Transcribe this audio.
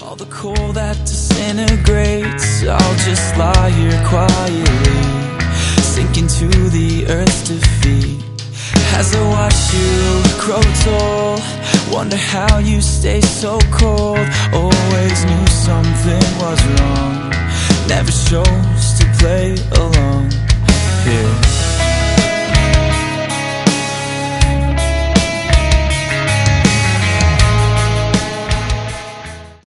All the coal that disintegrates, I'll just lie here quietly, sink into the earth's defeat. As I watch you grow tall, wonder how you stay so cold. Oh,